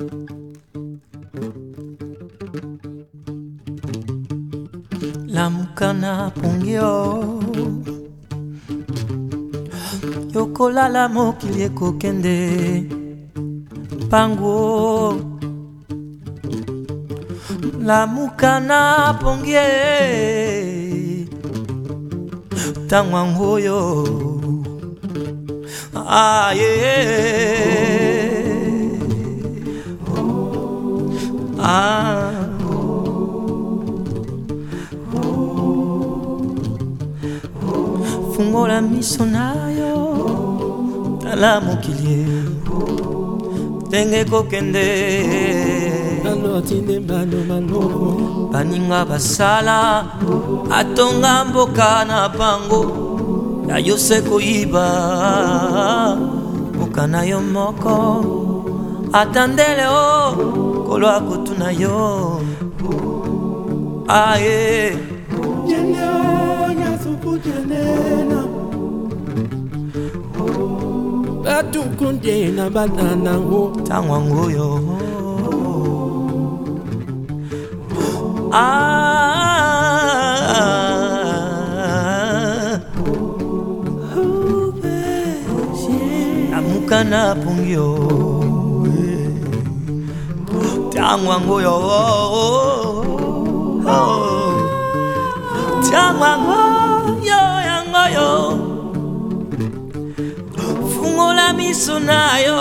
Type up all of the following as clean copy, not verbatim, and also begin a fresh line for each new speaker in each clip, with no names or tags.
La mukana pongyo yokola la mokili ekokende pango la mukana pongye tangwangoyo fungola miso nayo tala mokili tenge kokende baninga basala atonga mboka na bango ya yose koyiba mboka na yo moko atandele o kolo akotuna yo aye
Batukunde na banana ho
tangwangoyo amukana pungyo tangwangoyo tangwangoyo yangoyo fungola miso nayo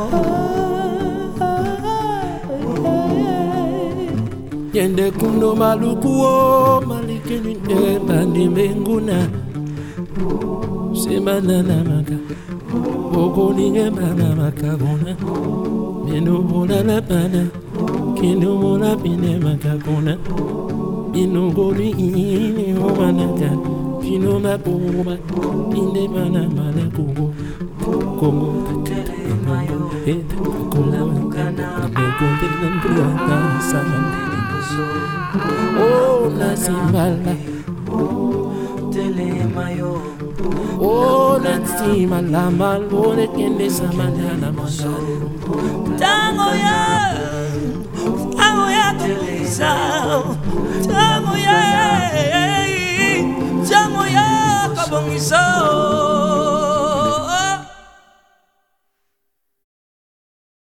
yende kundo malukuo malikeni bandi menguna semanana maka bogoninge mana makagona meno bona la pana kino mona pine makagona ino gori ini omanaka kino mapoma pinde mana mana kugo Kongo
la mukana
oh la simala
telemayo
oh la simala malone kende samana masalo
tango ya telesa